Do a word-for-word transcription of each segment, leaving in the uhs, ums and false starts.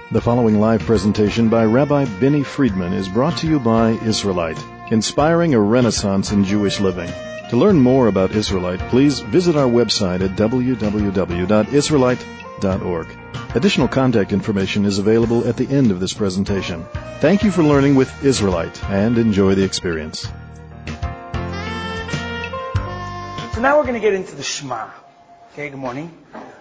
The following live presentation by Rabbi Benny Friedman is brought to you by Israelite, inspiring a renaissance in Jewish living. To learn more about Israelite, please visit our website at w w w dot israelite dot org. Additional contact information is available at the end of this presentation. Thank you for learning with Israelite, and enjoy the experience. So now we're going to get into the Shema. Okay, good morning.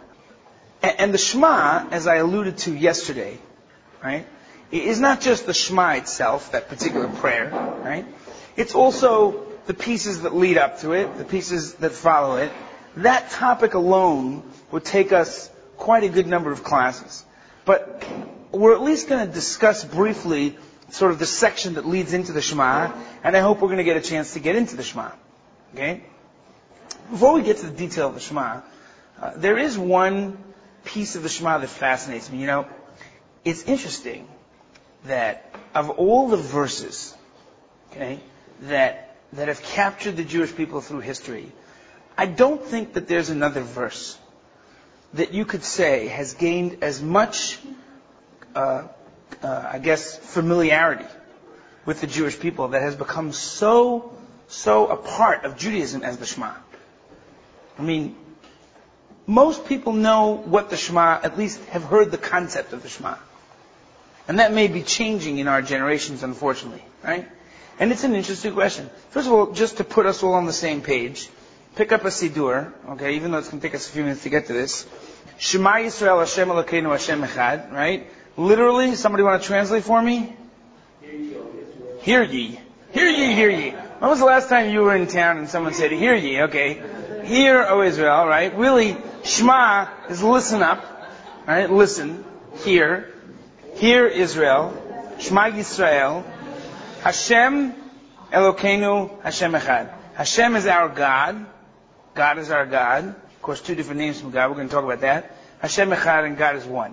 And the Shema, as I alluded to yesterday, right, is not just the Shema itself, that particular prayer, right? It's also the pieces that lead up to it, the pieces that follow it. That topic alone would take us quite a good number of classes. But we're at least going to discuss briefly sort of the section that leads into the Shema, and I hope we're going to get a chance to get into the Shema. Okay? Before we get to the detail of the Shema, uh, there is one piece of the Shema that fascinates me. You know, it's interesting that of all the verses, okay, that that have captured the Jewish people through history, I don't think that there's another verse that you could say has gained as much, uh, uh, I guess, familiarity with the Jewish people, that has become so, so a part of Judaism as the Shema. I mean, most people know what the Shema, at least have heard the concept of the Shema. And that may be changing in our generations, unfortunately, right? And it's an interesting question. First of all, just to put us all on the same page, pick up a Siddur, okay, even though it's going to take us a few minutes to get to this. Shema Yisrael Hashem Elokeinu Hashem Echad, right? Literally, somebody want to translate for me? Hear ye. Hear ye, hear ye. When was the last time you were in town and someone said, hear ye, okay? Hear, O Israel, right? Really, Shema is listen up, right? Listen, hear. Hear, Israel. Shema Yisrael. Hashem Elokeinu Hashem Echad. Hashem is our God. God is our God. Of course, two different names from God. We're going to talk about that. Hashem Echad, and God is one.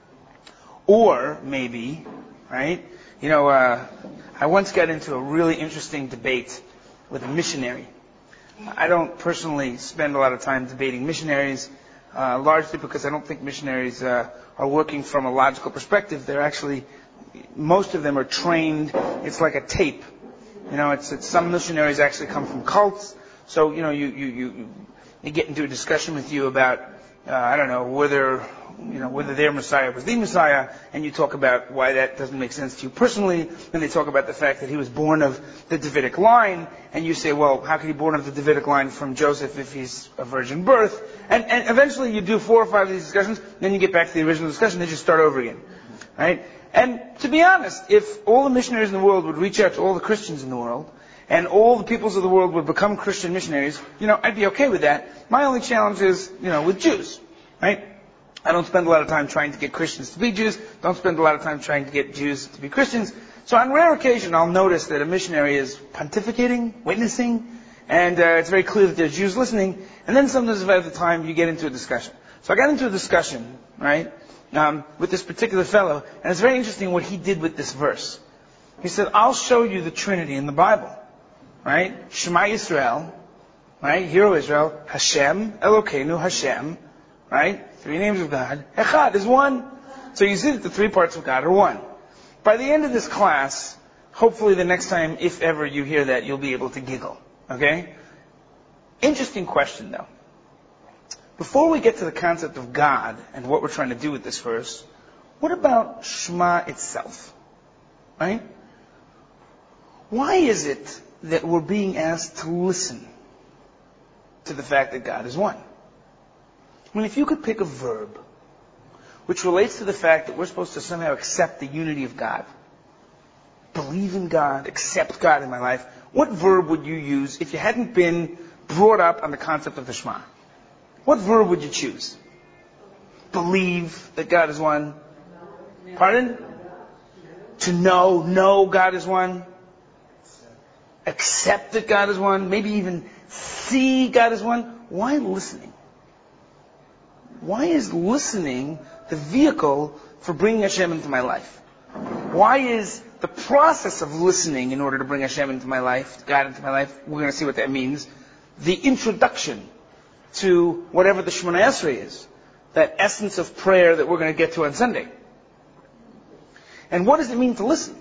Or, maybe, right? You know, uh, I once got into a really interesting debate with a missionary. I don't personally spend a lot of time debating missionaries, uh, largely because I don't think missionaries uh, are working from a logical perspective. They're actually, most of them are trained, it's like a tape. You know, it's, it's some missionaries actually come from cults, so, you know, you, you, you, you get into a discussion with you about, uh, I don't know, whether, you know, whether their Messiah was the Messiah, and you talk about why that doesn't make sense to you personally, and they talk about the fact that he was born of the Davidic line, and you say, well, how could he be born of the Davidic line from Joseph if he's a virgin birth? And, and eventually you do four or five of these discussions, then you get back to the original discussion, then you start over again. Right? And to be honest, if all the missionaries in the world would reach out to all the Christians in the world, and all the peoples of the world would become Christian missionaries, you know, I'd be okay with that. My only challenge is, you know, with Jews, right? I don't spend a lot of time trying to get Christians to be Jews, don't spend a lot of time trying to get Jews to be Christians. So on rare occasion, I'll notice that a missionary is pontificating, witnessing, and uh, it's very clear that there's Jews listening, and then sometimes at the time you get into a discussion. So I got into a discussion, right, um, with this particular fellow, and it's very interesting what he did with this verse. He said, I'll show you the Trinity in the Bible. Right? Shema Yisrael, right? Hear, O Israel, Hashem, Elokeinu, Hashem, right? Three names of God. Echad is one. So you see that the three parts of God are one. By the end of this class, hopefully the next time, if ever you hear that, you'll be able to giggle. Okay? Interesting question though. Before we get to the concept of God and what we're trying to do with this verse, what about Shema itself? Right? Why is it that we're being asked to listen to the fact that God is one? I mean, if you could pick a verb which relates to the fact that we're supposed to somehow accept the unity of God, believe in God, accept God in my life, what verb would you use if you hadn't been brought up on the concept of the Shema? What verb would you choose? Believe that God is one. Pardon? To know, know God is one. Accept that God is one, maybe even see God is one. Why listening? Why is listening the vehicle for bringing Hashem into my life? Why is the process of listening in order to bring Hashem into my life, God into my life, we're going to see what that means, the introduction to whatever the Shemona Esrei is, that essence of prayer that we're going to get to on Sunday? And what does it mean to listen?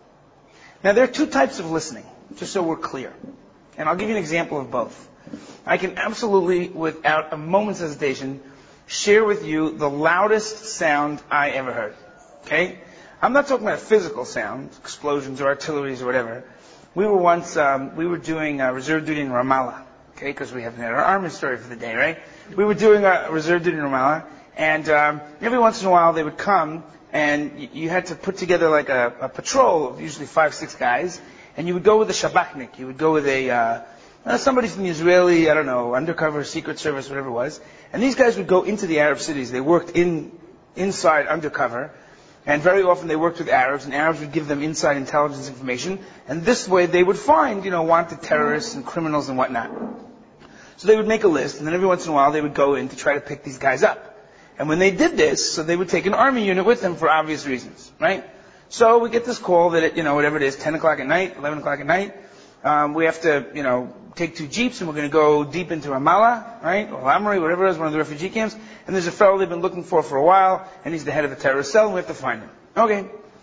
Now, there are two types of listening, just so we're clear. And I'll give you an example of both. I can absolutely, without a moment's hesitation, share with you the loudest sound I ever heard. Okay? I'm not talking about physical sound, explosions or artilleries or whatever. We were once, um, we were doing uh, reserve duty in Ramallah. Okay? Because we haven't had our army story for the day, right? We were doing uh, reserve duty in Ramallah. And um, every once in a while they would come and y- you had to put together like a, a patrol of usually five, six guys. And you would go with a shabachnik. You would go with a... Uh, Uh, somebody from the Israeli, I don't know, undercover, secret service, whatever it was. And these guys would go into the Arab cities. They worked in inside undercover. And very often they worked with Arabs, and Arabs would give them inside intelligence information. And this way they would find, you know, wanted terrorists and criminals and whatnot. So they would make a list, and then every once in a while they would go in to try to pick these guys up. And when they did this, so they would take an army unit with them for obvious reasons, right? So we get this call that at, you know, whatever it is, ten o'clock at night, eleven o'clock at night, um, we have to, you know, take two jeeps and we're going to go deep into Ramallah, right? Or Lamri, whatever it is, one of the refugee camps. And there's a fellow they've been looking for for a while, and he's the head of a terrorist cell, and we have to find him. Okay.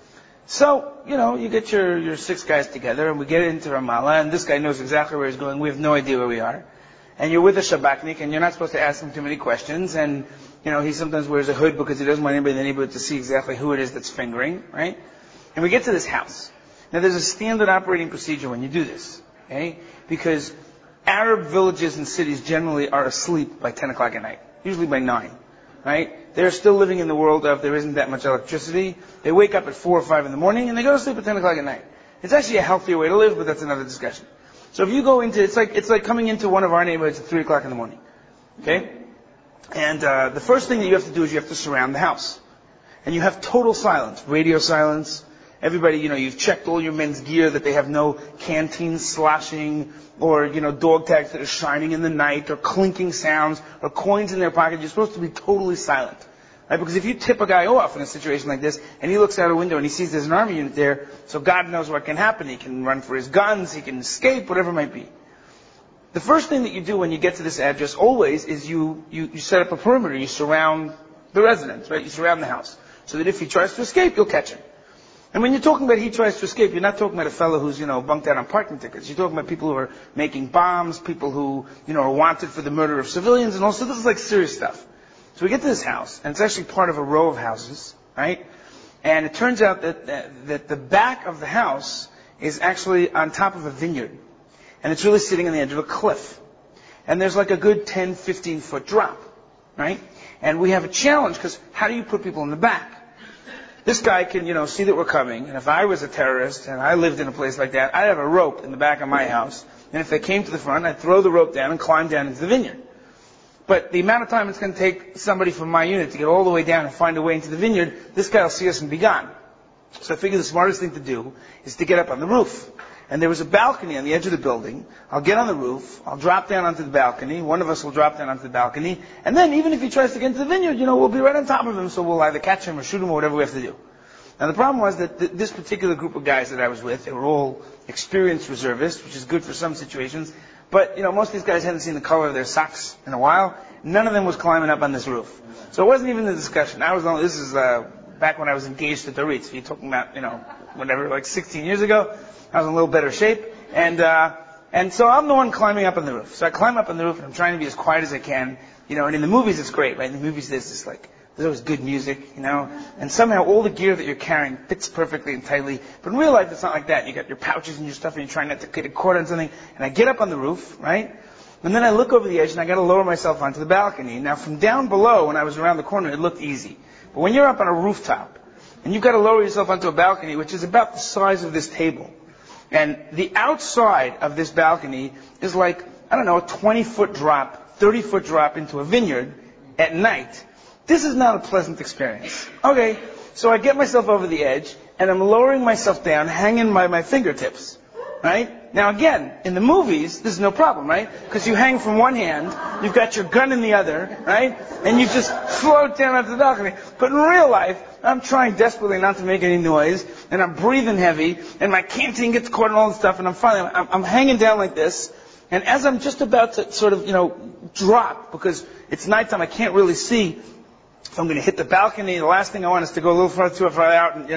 So, you know, you get your, your six guys together, and we get into Ramallah, and this guy knows exactly where he's going. We have no idea where we are. And you're with a shabachnik, and you're not supposed to ask him too many questions, and, you know, he sometimes wears a hood because he doesn't want anybody in the neighborhood to see exactly who it is that's fingering, right? And we get to this house. Now, there's a standard operating procedure when you do this, okay? Because Arab villages and cities generally are asleep by ten o'clock at night, usually by nine, right? They're still living in the world of there isn't that much electricity. They wake up at four or five in the morning and they go to sleep at ten o'clock at night. It's actually a healthier way to live, but that's another discussion. So if you go into, it's like, it's like coming into one of our neighborhoods at three o'clock in the morning, okay? And, uh, the first thing that you have to do is you have to surround the house. And you have total silence, radio silence. Everybody, you know, you've checked all your men's gear that they have no canteen sloshing or, you know, dog tags that are shining in the night or clinking sounds or coins in their pocket. You're supposed to be totally silent. Right? Because if you tip a guy off in a situation like this and he looks out a window and he sees there's an army unit there, so God knows what can happen. He can run for his guns, he can escape, whatever it might be. The first thing that you do when you get to this address always is you, you, you set up a perimeter. You surround the residence, right? You surround the house. So that if he tries to escape, you'll catch him. And when you're talking about he tries to escape, you're not talking about a fellow who's, you know, bunked out on parking tickets. You're talking about people who are making bombs, people who, you know, are wanted for the murder of civilians, and also this is like serious stuff. So we get to this house, and it's actually part of a row of houses, right? And it turns out that, that, that the back of the house is actually on top of a vineyard. And it's really sitting on the edge of a cliff. And there's like a good ten, fifteen foot drop, right? And we have a challenge, because how do you put people in the back? This guy can, you know, see that we're coming, and if I was a terrorist and I lived in a place like that, I'd have a rope in the back of my house, and if they came to the front, I'd throw the rope down and climb down into the vineyard. But the amount of time it's going to take somebody from my unit to get all the way down and find a way into the vineyard, this guy will see us and be gone. So I figured the smartest thing to do is to get up on the roof. And there was a balcony on the edge of the building. I'll get on the roof. I'll drop down onto the balcony. One of us will drop down onto the balcony. And then even if he tries to get into the vineyard, you know, we'll be right on top of him. So we'll either catch him or shoot him or whatever we have to do. Now the problem was that th- this particular group of guys that I was with, they were all experienced reservists, which is good for some situations. But, you know, most of these guys hadn't seen the color of their socks in a while. None of them was climbing up on this roof. So it wasn't even a discussion. I was only, this is, uh, back when I was engaged at the Ritz. You're talking about, you know, whatever, like sixteen years ago. I was in a little better shape. And, uh, and so I'm the one climbing up on the roof. So I climb up on the roof and I'm trying to be as quiet as I can. You know, and in the movies it's great, right? In the movies there's this like, there's always good music, you know, and somehow all the gear that you're carrying fits perfectly and tightly. But in real life it's not like that. You got your pouches and your stuff and you're trying not to get a cord on something. And I get up on the roof, right? And then I look over the edge and I got to lower myself onto the balcony. Now from down below, when I was around the corner, it looked easy. But when you're up on a rooftop and you've got to lower yourself onto a balcony, which is about the size of this table, and the outside of this balcony is like, I don't know, a twenty foot drop, thirty foot drop into a vineyard at night. This is not a pleasant experience. Okay, so I get myself over the edge and I'm lowering myself down, hanging by my fingertips. Right? Now again, in the movies, this is no problem, right? Because you hang from one hand, you've got your gun in the other, right? And you just float down onto the balcony. But in real life, I'm trying desperately not to make any noise, and I'm breathing heavy, and my canteen gets caught and all this stuff, and I'm finally, I'm, I'm hanging down like this, and as I'm just about to sort of, you know, drop, because it's nighttime, I can't really see if I'm going to hit the balcony. The last thing I want is to go a little further too far out and, you know,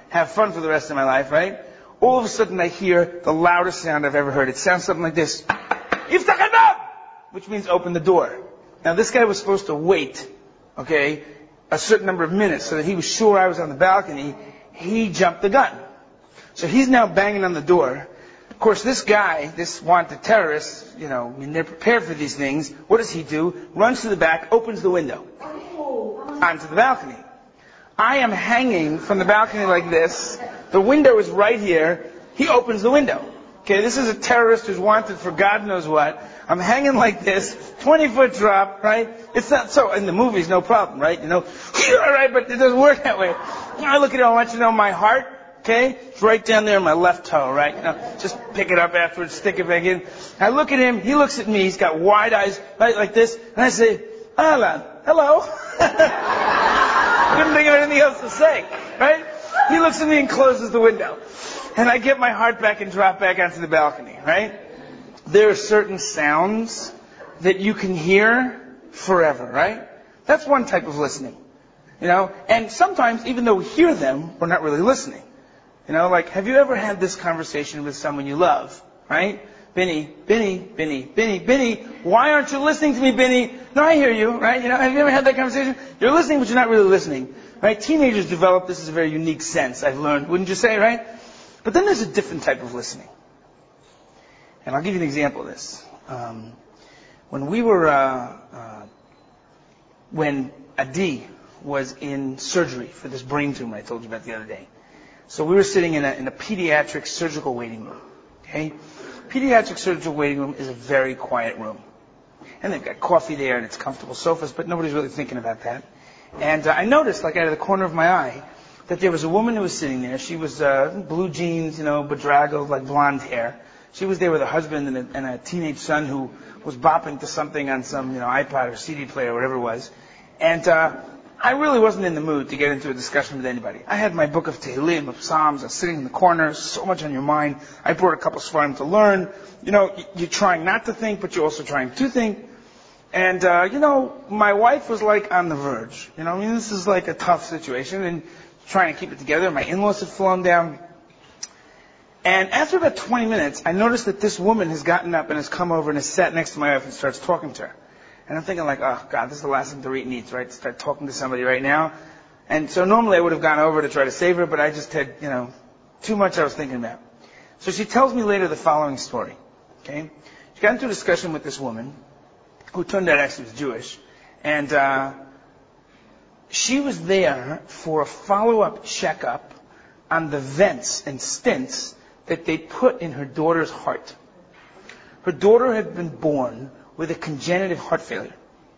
have fun for the rest of my life, right? All of a sudden I hear the loudest sound I've ever heard. It sounds something like this. Yiftach habab! Which means open the door. Now this guy was supposed to wait, okay, a certain number of minutes so that he was sure I was on the balcony. He jumped the gun. So he's now banging on the door. Of course, this guy, this wanted terrorist, you know, I mean, they're prepared for these things. What does he do? Runs to the back, opens the window onto the balcony. I am hanging from the balcony like this. The window is right here. He opens the window. Okay, this is a terrorist who's wanted for God knows what. I'm hanging like this, twenty foot drop, right? It's not so, in the movies, no problem, right? You know, all right, but it doesn't work that way. I look at it, I want you to know my heart, okay? It's right down there in my left toe, right? You know, just pick it up afterwards, stick it back in. I look at him, he looks at me, he's got wide eyes, right, like this, and I say, Alan, hello. Couldn't think of anything else to say, right? He looks at me and closes the window. And I get my heart back and drop back onto the balcony, right? There are certain sounds that you can hear forever, right? That's one type of listening, you know? And sometimes, even though we hear them, we're not really listening. You know, like, have you ever had this conversation with someone you love, right? Benny, Benny, Benny, Benny, Benny, why aren't you listening to me, Benny? No, I hear you, right? You know, have you ever had that conversation? You're listening, but you're not really listening, right? Teenagers develop this as a very unique sense, I've learned, wouldn't you say, right? But then there's a different type of listening. And I'll give you an example of this. Um, when we were, uh, uh, when Adi was in surgery for this brain tumor I told you about the other day. So we were sitting in a, in a pediatric surgical waiting room. Okay? Pediatric surgical waiting room is a very quiet room. And they've got coffee there and it's comfortable sofas, but nobody's really thinking about that. And uh, I noticed, like out of the corner of my eye, that there was a woman who was sitting there. She was uh, blue jeans, you know, bedraggled, like blonde hair. She was there with her husband and a, and a teenage son who was bopping to something on some, you know, iPod or C D player or whatever it was. And uh, I really wasn't in the mood to get into a discussion with anybody. I had my book of Tehillim, of Psalms. I was sitting in the corner, so much on your mind. I brought a couple Sfarim to learn. You know, you're trying not to think, but you're also trying to think. And, uh, you know, my wife was like on the verge. You know, I mean, this is like a tough situation and trying to keep it together. My in-laws had flown down. And after about twenty minutes, I noticed that this woman has gotten up and has come over and has sat next to my wife and starts talking to her. And I'm thinking like, oh God, this is the last thing Dorit needs, right? To start talking to somebody right now. And so normally I would have gone over to try to save her, but I just had, you know, too much I was thinking about. So she tells me later the following story. Okay? She got into a discussion with this woman, who turned out actually was Jewish. And, uh, she was there for a follow-up checkup on the vents and stents that they put in her daughter's heart. Her daughter had been born with a congenital heart failure.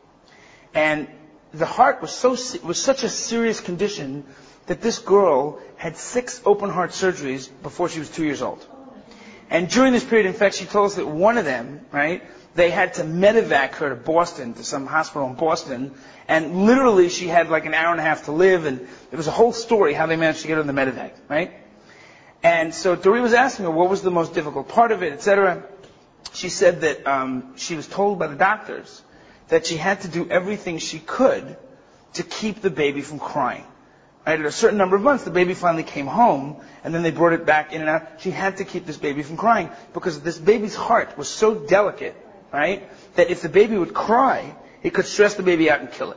And the heart was so was such a serious condition that this girl had six open heart surgeries before she was two years old. And during this period, in fact, she told us that one of them, right, they had to medevac her to Boston, to some hospital in Boston, and literally she had like an hour and a half to live, and it was a whole story how they managed to get her in the medevac, right? And so Dorit was asking her what was the most difficult part of it, et cetera. She said that um, she was told by the doctors that she had to do everything she could to keep the baby from crying. Right? At a certain number of months, the baby finally came home, and then they brought it back in and out. She had to keep this baby from crying because this baby's heart was so delicate, right, that if the baby would cry, it could stress the baby out and kill it.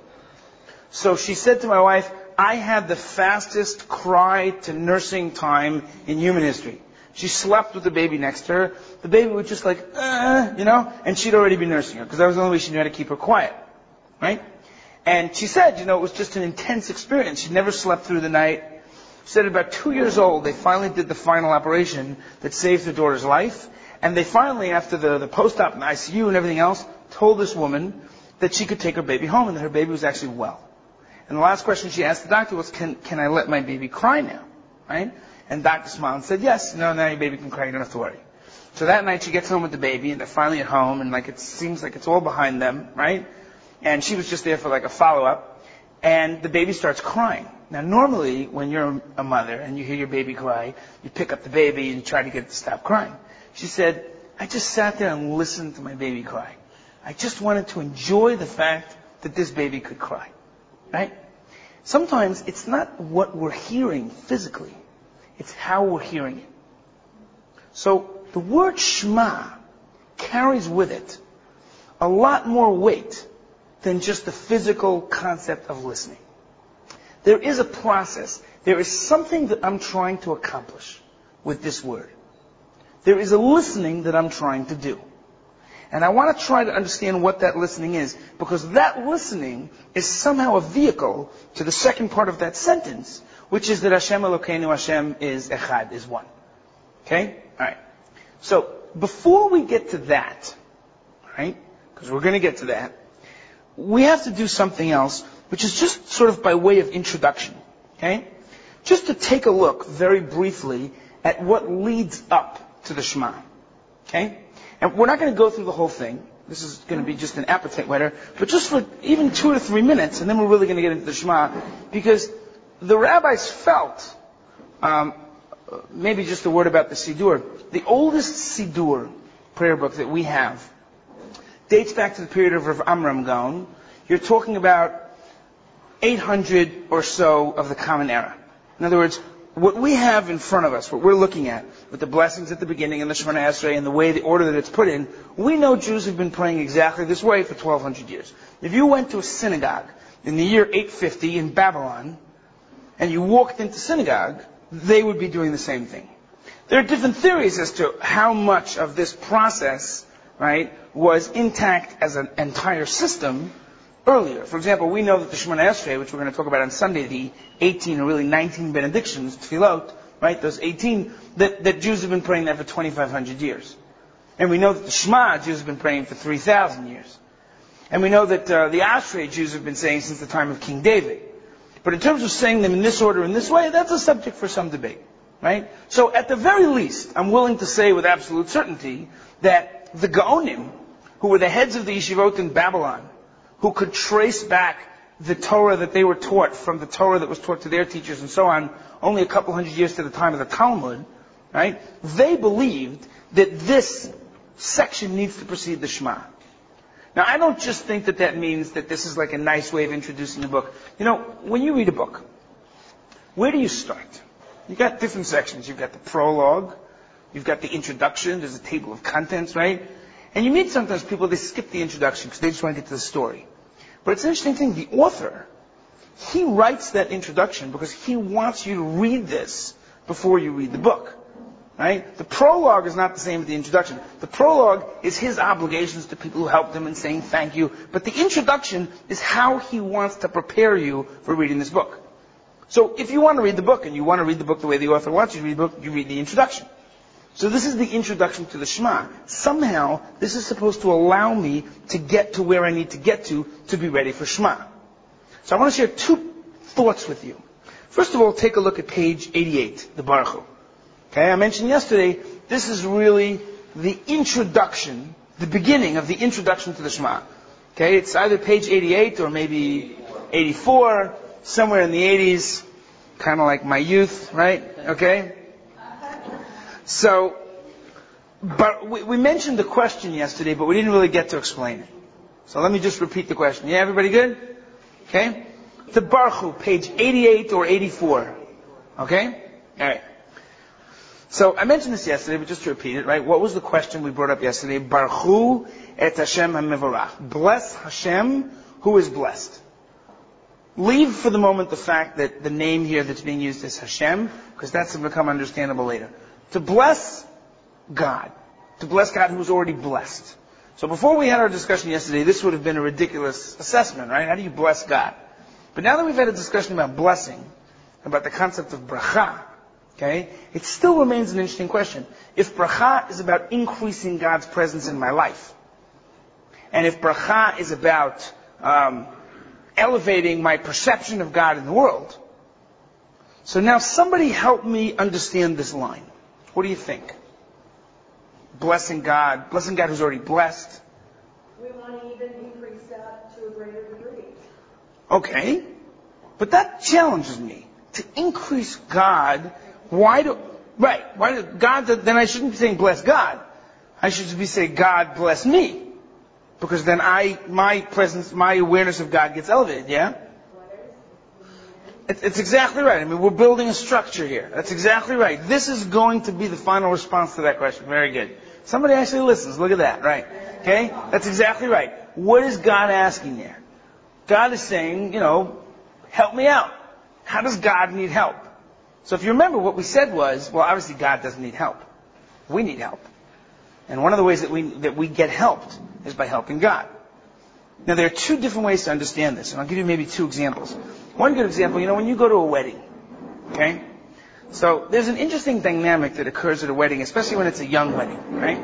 So she said to my wife, I had the fastest cry to nursing time in human history. She slept with the baby next to her. The baby was just like, uh, you know, and she'd already been nursing her because that was the only way she knew how to keep her quiet, right? And she said, you know, it was just an intense experience. She never slept through the night. She said at about two years old, they finally did the final operation that saved her daughter's life. And they finally, after the, the post-op in the I C U and everything else, told this woman that she could take her baby home and that her baby was actually well. And the last question she asked the doctor was, can, can I let my baby cry now? Right? And Doctor smiled and said, yes, no, now your baby can cry, you don't have to worry. So that night she gets home with the baby and they're finally at home and like it seems like it's all behind them, right? And she was just there for like a follow-up and the baby starts crying. Now normally when you're a mother and you hear your baby cry, you pick up the baby and you try to get it to stop crying. She said, I just sat there and listened to my baby cry. I just wanted to enjoy the fact that this baby could cry. Right? Sometimes it's not what we're hearing physically. It's how we're hearing it. So the word Shema carries with it a lot more weight than just the physical concept of listening. There is a process. There is something that I'm trying to accomplish with this word. There is a listening that I'm trying to do. And I want to try to understand what that listening is, because that listening is somehow a vehicle to the second part of that sentence, which is that Hashem Elokeinu, Hashem is Echad, is one. Okay? Alright. So, before we get to that, right, because we're going to get to that, we have to do something else, which is just sort of by way of introduction. Okay? Just to take a look very briefly at what leads up to the Shema. Okay? And we're not going to go through the whole thing. This is going to be just an appetite whetter. But just for even two or three minutes, and then we're really going to get into the Shema. Because the rabbis felt, um, maybe just a word about the Siddur. The oldest Siddur prayer book that we have dates back to the period of Rav Amram Gaon. You're talking about eight hundred or so of the Common Era. In other words, what we have in front of us, what we're looking at, with the blessings at the beginning and the Shemona Esrei and the way, the order that it's put in, we know Jews have been praying exactly this way for twelve hundred years. If you went to a synagogue in the year eight fifty in Babylon, and you walked into synagogue, they would be doing the same thing. There are different theories as to how much of this process, right, was intact as an entire system earlier. For example, we know that the Shemona Esrei, which we're going to talk about on Sunday, the eighteen or really nineteen benedictions, tefillot, right, those eighteen, that, that Jews have been praying that for twenty-five hundred years. And we know that the Shema, Jews have been praying for three thousand years. And we know that uh, the Ashrei, Jews have been saying since the time of King David. But in terms of saying them in this order, in this way, that's a subject for some debate, right? So at the very least, I'm willing to say with absolute certainty that the Gaonim, who were the heads of the yeshivot in Babylon, who could trace back the Torah that they were taught from the Torah that was taught to their teachers and so on, only a couple hundred years to the time of the Talmud, right? They believed that this section needs to precede the Shema. Now, I don't just think that that means that this is like a nice way of introducing a book. You know, when you read a book, where do you start? You've got different sections. You've got the prologue. You've got the introduction. There's a table of contents, right? And you meet sometimes people, they skip the introduction because they just want to get to the story. But it's an interesting thing. The author, he writes that introduction because he wants you to read this before you read the book. Right? The prologue is not the same as the introduction. The prologue is his obligations to people who helped him and saying thank you. But the introduction is how he wants to prepare you for reading this book. So if you want to read the book and you want to read the book the way the author wants you to read the book, you read the introduction. So this is the introduction to the Shema. Somehow, this is supposed to allow me to get to where I need to get to to be ready for Shema. So I want to share two thoughts with you. First of all, take a look at page eighty-eight, the Baruch Hu. Okay, I mentioned yesterday, this is really the introduction, the beginning of the introduction to the Shema. Okay, it's either page eighty-eight or maybe eighty-four, somewhere in the eighties, kind of like my youth, right? Okay? So, but we, we mentioned the question yesterday, but we didn't really get to explain it. So let me just repeat the question. Yeah, everybody good? Okay? The Baruch Hu, page eighty-eight or eighty-four. Okay? Alright. So I mentioned this yesterday, but just to repeat it, right? What was the question we brought up yesterday? Baruch Hu et Hashem HaMevorach. Bless Hashem, who is blessed. Leave for the moment the fact that the name here that's being used is Hashem, because that's to become understandable later. To bless God. To bless God who is already blessed. So before we had our discussion yesterday, this would have been a ridiculous assessment, right? How do you bless God? But now that we've had a discussion about blessing, about the concept of bracha, okay, it still remains an interesting question. If bracha is about increasing God's presence in my life, and if bracha is about um, elevating my perception of God in the world, so now somebody help me understand this line. What do you think? Blessing God, blessing God who's already blessed. We want to even increase that to a greater degree. Okay, but that challenges me. To increase God, why do, right, why do, God, then I shouldn't be saying bless God. I should be saying God bless me. Because then I, my presence, my awareness of God gets elevated, yeah? It, it's exactly right. I mean, we're building a structure here. That's exactly right. This is going to be the final response to that question. Very good. Somebody actually listens. Look at that. Right. Okay? That's exactly right. What is God asking there? God is saying, you know, help me out. How does God need help? So if you remember, what we said was, well, obviously God doesn't need help. We need help. And one of the ways that we that we get helped is by helping God. Now, there are two different ways to understand this, and I'll give you maybe two examples. One good example, you know, when you go to a wedding, okay? So there's an interesting dynamic that occurs at a wedding, especially when it's a young wedding, right?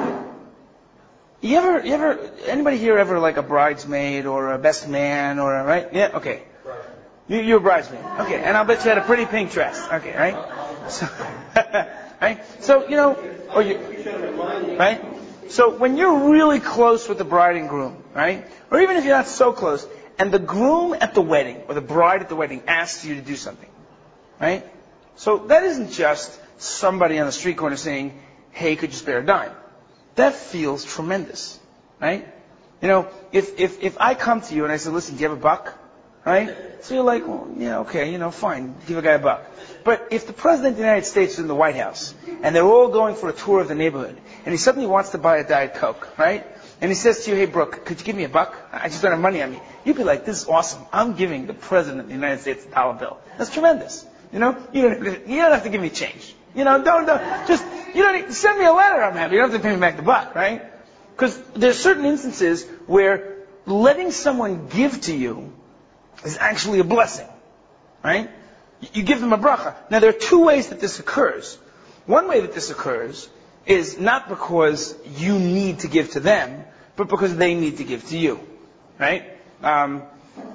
You ever, you ever, anybody here ever like a bridesmaid or a best man or a, right? Yeah, okay. You, you're a bridesmaid. Okay, and I'll bet you had a pretty pink dress. Okay, right? So, right? So, you know, or you, right? So when you're really close with the bride and groom, right? Or even if you're not so close, and the groom at the wedding, or the bride at the wedding, asks you to do something, right? So that isn't just somebody on the street corner saying, hey, could you spare a dime? That feels tremendous, right? You know, if, if, if I come to you and I say, listen, do you have a buck? Right? So you're like, well, yeah, okay, you know, fine, give a guy a buck. But if the President of the United States is in the White House, and they're all going for a tour of the neighborhood, and he suddenly wants to buy a Diet Coke, right? And he says to you, hey, Brooke, could you give me a buck? I just don't have money on me. You'd be like, this is awesome. I'm giving the President of the United States a dollar bill. That's tremendous. You know, you don't, you don't have to give me change. You know, don't, don't, just, you don't, send me a letter, I'm happy. You don't have to pay me back the buck, right? Because there's certain instances where letting someone give to you is actually a blessing, right? You give them a bracha. Now, there are two ways that this occurs. One way that this occurs is not because you need to give to them, but because they need to give to you, right? Um,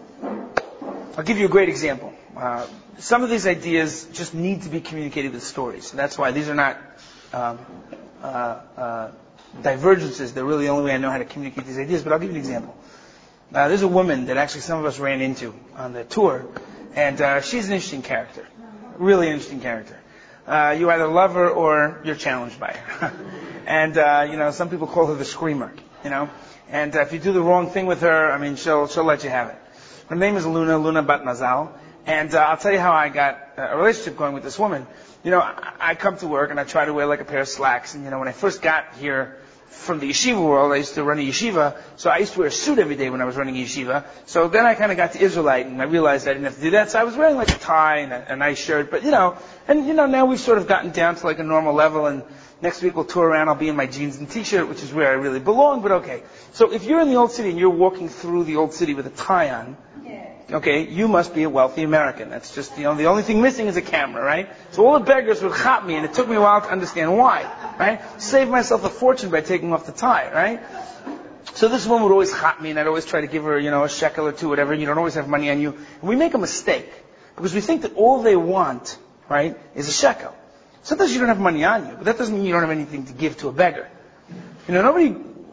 I'll give you a great example. Uh, some of these ideas just need to be communicated with stories. And that's why these are not um, uh, uh, divergences. They're really the only way I know how to communicate these ideas. But I'll give you an example. Uh, there's a woman that actually some of us ran into on the tour, and uh, she's an interesting character, really interesting character. Uh, you either love her or you're challenged by her. And, uh, you know, some people call her the screamer, you know. And uh, if you do the wrong thing with her, I mean, she'll she'll let you have it. Her name is Luna, Luna Bat Mazal. And uh, I'll tell you how I got a relationship going with this woman. You know, I, I come to work and I try to wear like a pair of slacks. And, you know, when I first got here from the yeshiva world, I used to run a yeshiva, so I used to wear a suit every day when I was running a yeshiva. So then I kind of got to Israelite, and I realized I didn't have to do that, so I was wearing like a tie and a, a nice shirt, but you know, and you know, now we've sort of gotten down to like a normal level, and next week we'll tour around, I'll be in my jeans and t-shirt, which is where I really belong, but okay. So if you're in the old city and you're walking through the old city with a tie on, okay, you must be a wealthy American. That's just, you know, the only thing missing is a camera, right? So all the beggars would chop me, and it took me a while to understand why, right? Saved myself a fortune by taking off the tie, right? So this woman would always chop me, and I'd always try to give her, you know, a shekel or two, whatever. You don't always have money on you. And we make a mistake, because we think that all they want, right, is a shekel. Sometimes you don't have money on you, but that doesn't mean you don't have anything to give to a beggar. You know, nobody...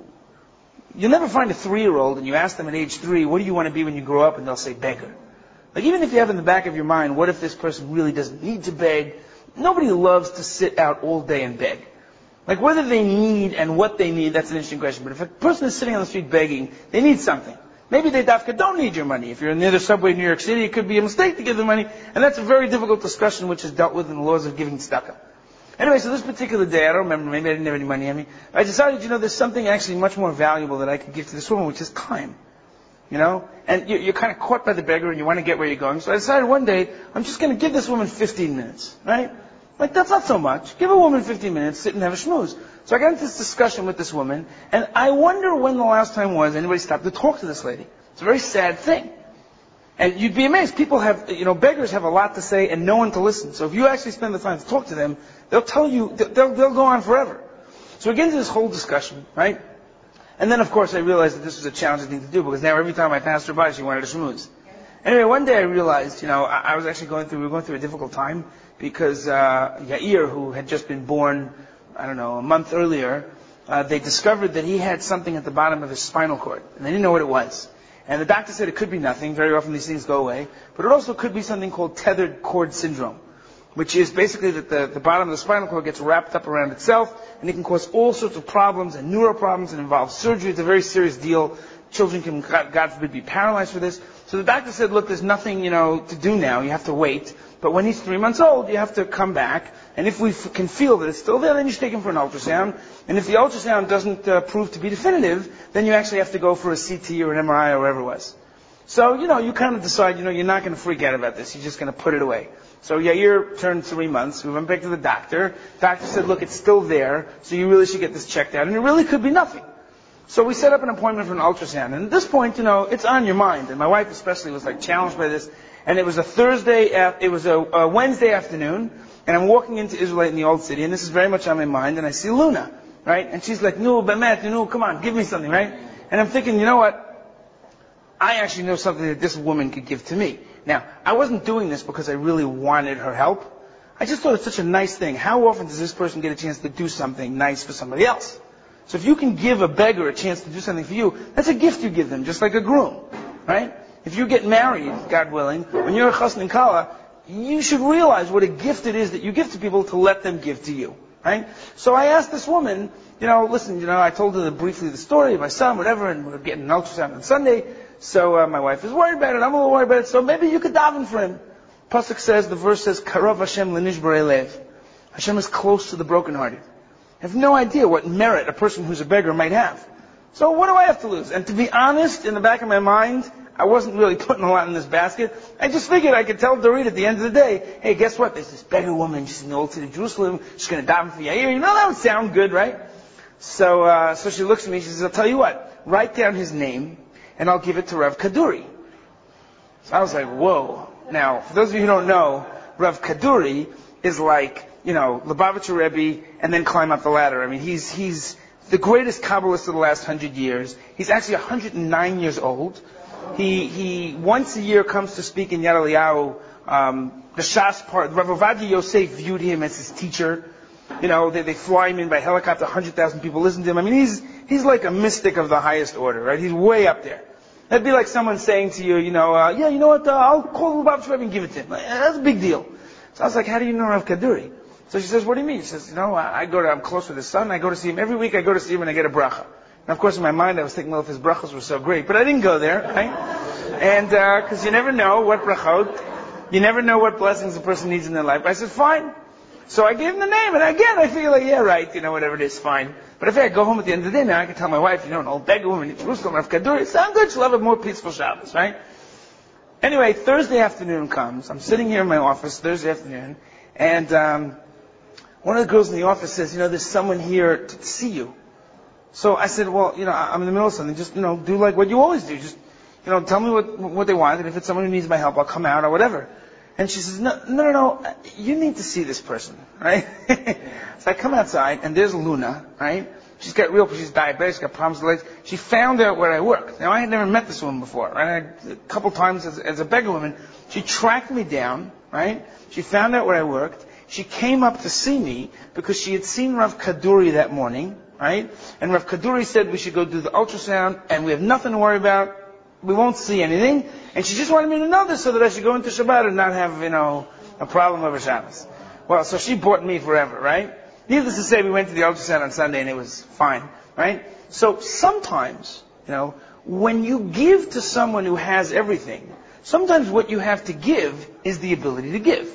You'll never find a three-year-old and you ask them at age three, what do you want to be when you grow up? And they'll say beggar. Like, even if you have in the back of your mind, what if this person really doesn't need to beg? Nobody loves to sit out all day and beg. Like, whether they need and what they need, that's an interesting question. But if a person is sitting on the street begging, they need something. Maybe they dafka don't need your money. If you're near the subway in New York City, it could be a mistake to give them money. And that's a very difficult discussion which is dealt with in the laws of giving tzedakah. Anyway, so this particular day, I don't remember, maybe I didn't have any money on me. I decided, you know, there's something actually much more valuable that I could give to this woman, which is time. You know? And you're kind of caught by the beggar and you want to get where you're going. So I decided one day, I'm just going to give this woman fifteen minutes. Right? Like, that's not so much. Give a woman fifteen minutes, sit and have a schmooze. So I got into this discussion with this woman, and I wonder when the last time was anybody stopped to talk to this lady. It's a very sad thing. And you'd be amazed. People have, you know, beggars have a lot to say and no one to listen. So if you actually spend the time to talk to them, they'll tell you, they'll, they'll go on forever. So we get into this whole discussion, right? And then, of course, I realized that this was a challenging thing to do because now every time I passed her by, she wanted to schmooze. Anyway, one day I realized, you know, I, I was actually going through, we were going through a difficult time because uh, Yair, who had just been born, I don't know, a month earlier, uh, they discovered that he had something at the bottom of his spinal cord. And they didn't know what it was. And the doctor said it could be nothing. Very often these things go away. But it also could be something called tethered cord syndrome, which is basically that the, the bottom of the spinal cord gets wrapped up around itself, and it can cause all sorts of problems and neuro problems and involve surgery. It's a very serious deal. Children can, God forbid, be paralyzed for this. So the doctor said, look, there's nothing, you know, to do now. You have to wait. But when he's three months old, you have to come back. And if we f- can feel that it's still there, then you should take him for an ultrasound. And if the ultrasound doesn't uh, prove to be definitive, then you actually have to go for a C T or an M R I or whatever it was. So, you know, you kind of decide, you know, you're not going to freak out about this. You're just going to put it away. So Yair turned three months. We went back to the doctor. Doctor said, look, it's still there, so you really should get this checked out. And it really could be nothing. So we set up an appointment for an ultrasound. And at this point, you know, it's on your mind. And my wife especially was like challenged by this. And it was a Thursday, it was a, a Wednesday afternoon. And I'm walking into Israelite in the Old City. And this is very much on my mind. And I see Luna, right? And she's like, no, Bemet, no, come on, give me something, right? And I'm thinking, you know what? I actually know something that this woman could give to me. Now, I wasn't doing this because I really wanted her help. I just thought it's such a nice thing. How often does this person get a chance to do something nice for somebody else? So if you can give a beggar a chance to do something for you, that's a gift you give them, just like a groom, right? If you get married, God willing, when you're a chassan and kala, you should realize what a gift it is that you give to people to let them give to you, right? So I asked this woman, you know, listen, you know, I told her briefly the story of my son, whatever, and we're getting an ultrasound on Sunday. So uh, my wife is worried about it. I'm a little worried about it. So maybe you could daven for him. Pasuk says, the verse says, Karav Hashem lenishbarei lev. Hashem is close to the brokenhearted. I have no idea what merit a person who's a beggar might have. So what do I have to lose? And to be honest, in the back of my mind, I wasn't really putting a lot in this basket. I just figured I could tell Dorit at the end of the day, hey, guess what? There's this beggar woman. She's in the old city of Jerusalem. She's going to daven for Yair. You know, that would sound good, right? So, uh, so she looks at me. She says, I'll tell you what. Write down his name, and I'll give it to Rav Kaduri. So I was like, whoa. Now, for those of you who don't know, Rav Kaduri is like, you know, Lubavitcher Rebbe, and then climb up the ladder. I mean, he's, he's the greatest Kabbalist of the last hundred years. He's actually one hundred nine years old. He, he once a year comes to speak in Yad Eliyahu. Um, the Shas part, Rav Ovadia Yosef viewed him as his teacher. You know, they, they fly him in by helicopter, one hundred thousand people listen to him. I mean, he's, he's like a mystic of the highest order, right? He's way up there. That'd be like someone saying to you, you know, uh, yeah, you know what, uh, I'll call the Lubavitcher Rebbe and give it to him. That's a big deal. So I was like, how do you know Rav Kaduri? So she says, what do you mean? She says, you know, I, I go to, I'm close with his son, I go to see him every week, I go to see him and I get a bracha. And of course in my mind I was thinking, well, if his brachas were so great, but I didn't go there, right? And, uh, cause you never know what brachot, you never know what blessings a person needs in their life. I said, fine. So I gave him the name, and again, I feel like, yeah, right, you know, whatever it is, fine. But if I go home at the end of the day, now I can tell my wife, you know, an old beggar woman in Jerusalem, Rav Kaduri, it sounds good, she'll have a more peaceful Shabbos, right? Anyway, Thursday afternoon comes, I'm sitting here in my office, Thursday afternoon, and um, one of the girls in the office says, you know, there's someone here to see you. So I said, well, you know, I'm in the middle of something, just, you know, do like what you always do, just, you know, tell me what, what they want, and if it's someone who needs my help, I'll come out, or whatever. And she says, no, no, no, no, you need to see this person, right? So I come outside, and there's Luna, right? She's got real, she's diabetic, she's got problems with legs. She found out where I work. Now, I had never met this woman before, right? I, a couple times as, as a beggar woman. She tracked me down, right? She found out where I worked. She came up to see me because she had seen Rav Kaduri that morning, right? And Rav Kaduri said we should go do the ultrasound, and we have nothing to worry about. We won't see anything. And she just wanted me to know this so that I should go into Shabbat and not have, you know, a problem over Shabbos. Well, so she bought me forever, right? Needless to say, we went to the ultrasound on Sunday and it was fine, right? So sometimes, you know, when you give to someone who has everything, sometimes what you have to give is the ability to give.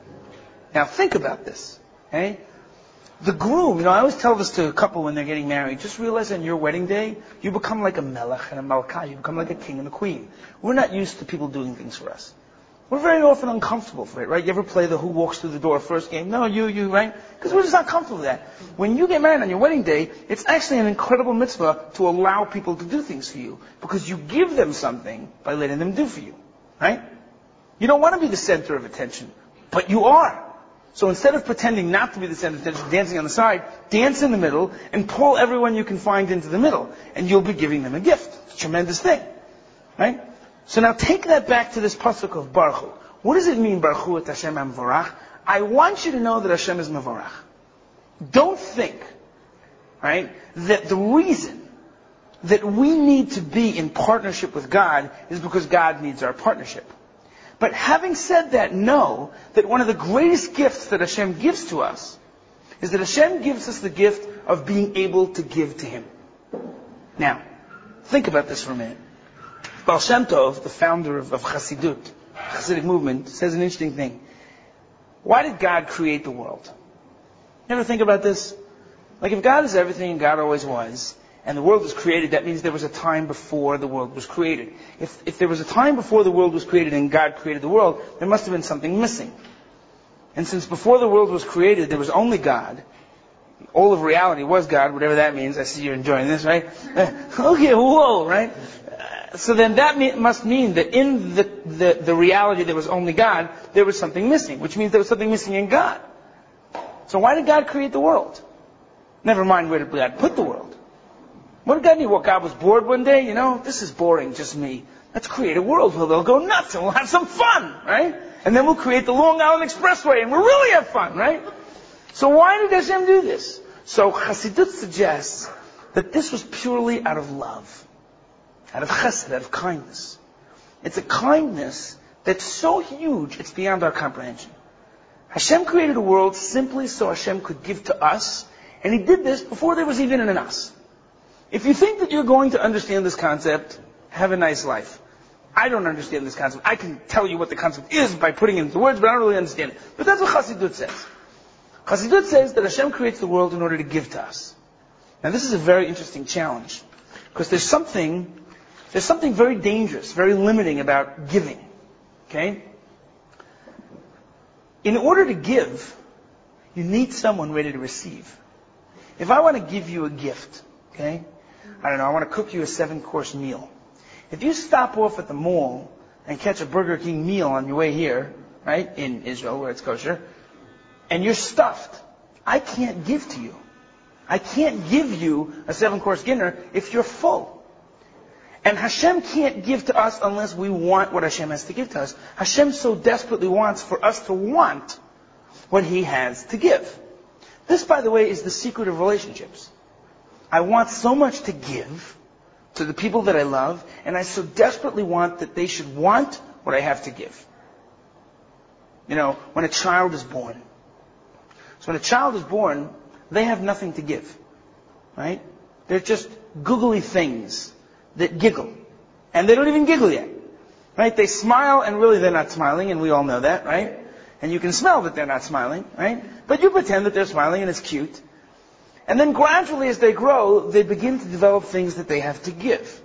Now think about this, okay? The groom, you know, I always tell this to a couple when they're getting married. Just realize on your wedding day, you become like a melech and a malkah. You become like a king and a queen. We're not used to people doing things for us. We're very often uncomfortable for it, right? You ever play the who walks through the door first game? No, you, you, right? Because we're just not comfortable with that. When you get married on your wedding day, it's actually an incredible mitzvah to allow people to do things for you. Because you give them something by letting them do for you, right? You don't want to be the center of attention, but you are. So instead of pretending not to be the center of attention, dancing on the side, dance in the middle and pull everyone you can find into the middle. And you'll be giving them a gift. It's a tremendous thing. Right? So now take that back to this pasuk of Baruch Hu. What does it mean, Baruch Hu et Hashem HaMevorach? I want you to know that Hashem is Mevorach. Don't think, right, that the reason that we need to be in partnership with God is because God needs our partnership. But having said that, know that one of the greatest gifts that Hashem gives to us is that Hashem gives us the gift of being able to give to Him. Now, think about this for a minute. Baal Shem Tov, the founder of, of Chassidut, Hasidic movement, says an interesting thing. Why did God create the world? You ever think about this? Like if God is everything and God always was, and the world was created, that means there was a time before the world was created. If, if there was a time before the world was created and God created the world, there must have been something missing. And since before the world was created, there was only God, all of reality was God, whatever that means. I see you're enjoying this, right? Okay, whoa, right? Uh, so then that me- must mean that in the, the, the reality there was only God, there was something missing, which means there was something missing in God. So why did God create the world? Never mind where did God put the world. What did God mean? What, God was bored one day? You know, this is boring, just me. Let's create a world where they'll go nuts and we'll have some fun, right? And then we'll create the Long Island Expressway and we'll really have fun, right? So why did Hashem do this? So Chassidut suggests that this was purely out of love, out of chesed, out of kindness. It's a kindness that's so huge it's beyond our comprehension. Hashem created a world simply so Hashem could give to us, and He did this before there was even an us. If you think that you're going to understand this concept, have a nice life. I don't understand this concept. I can tell you what the concept is by putting it into words, but I don't really understand it. But that's what Chassidut says. Chassidut says that Hashem creates the world in order to give to us. Now this is a very interesting challenge, because there's something, there's something very dangerous, very limiting about giving. Okay? In order to give, you need someone ready to receive. If I want to give you a gift, okay? I don't know, I want to cook you a seven-course meal. If you stop off at the mall and catch a Burger King meal on your way here, right, in Israel where it's kosher, and you're stuffed, I can't give to you. I can't give you a seven-course dinner if you're full. And Hashem can't give to us unless we want what Hashem has to give to us. Hashem so desperately wants for us to want what He has to give. This, by the way, is the secret of relationships. I want so much to give to the people that I love, and I so desperately want that they should want what I have to give. You know, when a child is born. So when a child is born, they have nothing to give. Right? They're just googly things that giggle. And they don't even giggle yet. Right? They smile and really they're not smiling, and we all know that, right? And you can smell that they're not smiling, right? But you pretend that they're smiling and it's cute. And then gradually as they grow, they begin to develop things that they have to give.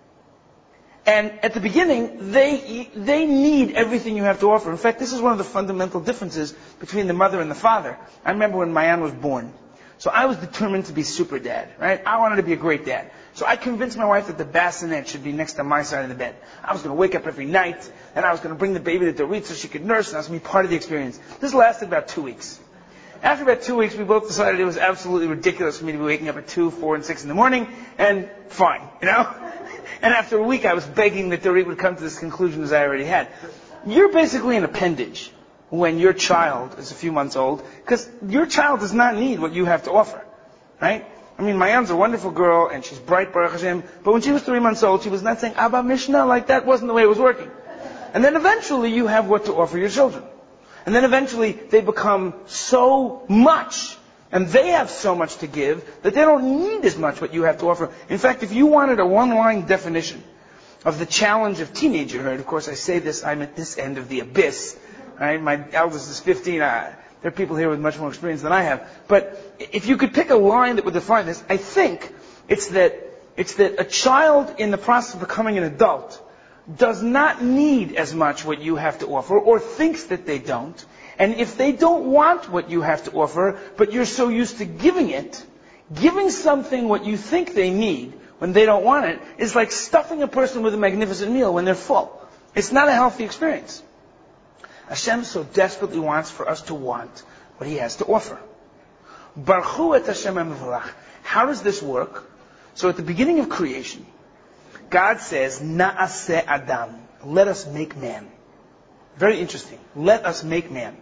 And at the beginning, they they need everything you have to offer. In fact, this is one of the fundamental differences between the mother and the father. I remember when Mayan was born. So I was determined to be super dad, right? I wanted to be a great dad. So I convinced my wife that the bassinet should be next to my side of the bed. I was going to wake up every night, and I was going to bring the baby to Dorit so she could nurse, and I was going to be part of the experience. This lasted about two weeks. After about two weeks, we both decided it was absolutely ridiculous for me to be waking up at two, four, and six in the morning, and fine, you know? And after a week, I was begging that Dorit would come to this conclusion as I already had. You're basically an appendage when your child is a few months old, because your child does not need what you have to offer, right? I mean, Mayan's a wonderful girl, and she's bright, Baruch Hashem, but when she was three months old, she was not saying, Abba Mishnah, like that wasn't the way it was working. And then eventually, you have what to offer your children. And then eventually, they become so much, and they have so much to give, that they don't need as much what you have to offer. In fact, if you wanted a one-line definition of the challenge of teenagerhood, of course I say this, I'm at this end of the abyss, right? My eldest is fifteen, uh, there are people here with much more experience than I have. But if you could pick a line that would define this, I think it's that, it's that a child in the process of becoming an adult does not need as much what you have to offer, or thinks that they don't. And if they don't want what you have to offer, but you're so used to giving it, giving something what you think they need when they don't want it is like stuffing a person with a magnificent meal when they're full. It's not a healthy experience. Hashem so desperately wants for us to want what He has to offer. Baruchu et Hashem HaMevorach. How does this work? So at the beginning of creation, God says, Na'aseh Adam. Let us make man. Very interesting. Let us make man.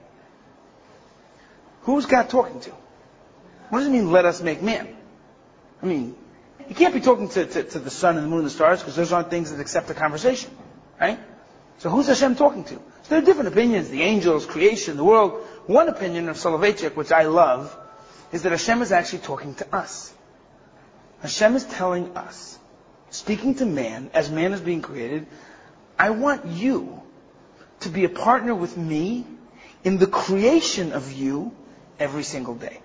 Who's God talking to? What does it mean, let us make man? I mean, you can't be talking to, to, to the sun and the moon and the stars, because those aren't things that accept a conversation. Right? So who's Hashem talking to? So there are different opinions, the angels, creation, the world. One opinion of Soloveitchik, which I love, is that Hashem is actually talking to us. Hashem is telling us, speaking to man, as man is being created, I want you to be a partner with me in the creation of you every single day.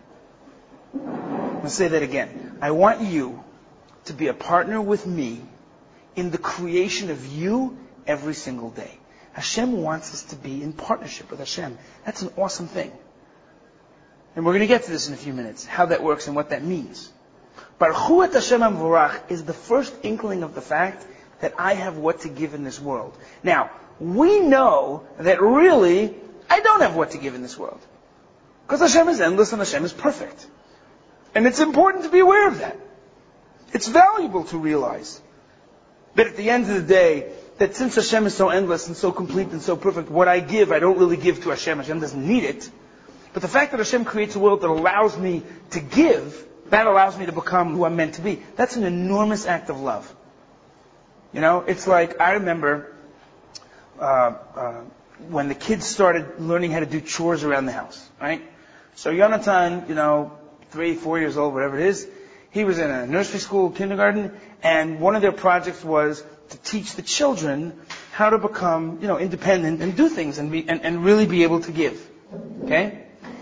I'll say that again. I want you to be a partner with me in the creation of you every single day. Hashem wants us to be in partnership with Hashem. That's an awesome thing. And we're going to get to this in a few minutes, how that works and what that means. Baruch Hu et Hashem HaMevorach is the first inkling of the fact that I have what to give in this world. Now, we know that really, I don't have what to give in this world. Because Hashem is endless and Hashem is perfect. And it's important to be aware of that. It's valuable to realize that at the end of the day, that since Hashem is so endless and so complete and so perfect, what I give, I don't really give to Hashem. Hashem doesn't need it. But the fact that Hashem creates a world that allows me to give, that allows me to become who I'm meant to be. That's an enormous act of love. You know, it's like, I remember uh, uh, when the kids started learning how to do chores around the house, right? So Yonatan, you know, three, four years old, whatever it is, he was in a nursery school, kindergarten, and one of their projects was to teach the children how to become, you know, independent and do things and be, and, and really be able to give. Okay?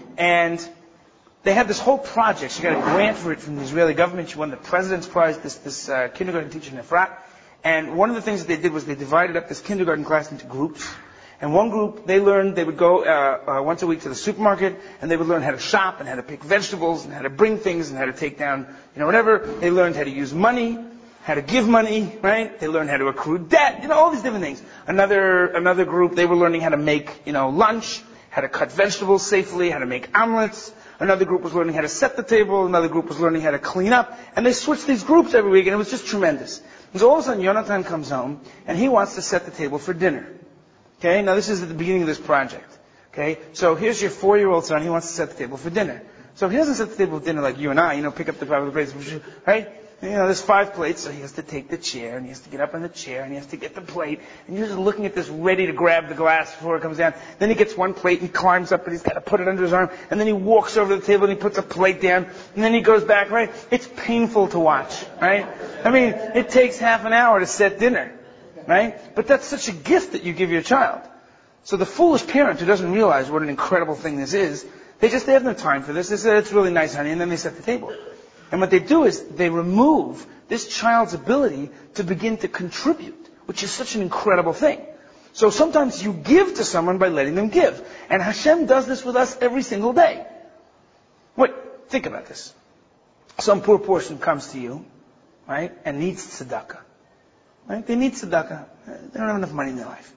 And they had this whole project. She got a grant for it from the Israeli government. She won the President's Prize, this, this uh, kindergarten teacher in Efrat. And one of the things that they did was they divided up this kindergarten class into groups. And one group, they learned, they would go uh, uh, once a week to the supermarket, and they would learn how to shop, and how to pick vegetables, and how to bring things, and how to take down, you know, whatever. They learned how to use money, how to give money, right? They learned how to accrue debt, you know, all these different things. Another another group, they were learning how to make, you know, lunch, how to cut vegetables safely, how to make omelets. Another group was learning how to set the table. Another group was learning how to clean up. And they switched these groups every week, and it was just tremendous. And so all of a sudden, Yonatan comes home, and he wants to set the table for dinner. Okay, now this is at the beginning of this project. Okay, so here's your four-year-old son, he wants to set the table for dinner. So he doesn't set the table for dinner like you and I, you know, pick up the five plates, right? You know, there's five plates, so he has to take the chair, and he has to get up on the chair, and he has to get the plate, and you're just looking at this ready to grab the glass before it comes down. Then he gets one plate, and he climbs up, and he's got to put it under his arm, and then he walks over to the table, and he puts a plate down, and then he goes back, right? It's painful to watch, right? I mean, it takes half an hour to set dinner. Right? But that's such a gift that you give your child. So the foolish parent who doesn't realize what an incredible thing this is, they just, they have no time for this. They say, it's really nice, honey, and then they set the table. And what they do is they remove this child's ability to begin to contribute, which is such an incredible thing. So sometimes you give to someone by letting them give. And Hashem does this with us every single day. Wait, think about this. Some poor person comes to you, right, and needs tzedakah. Right? They need tzedakah. They don't have enough money in their life.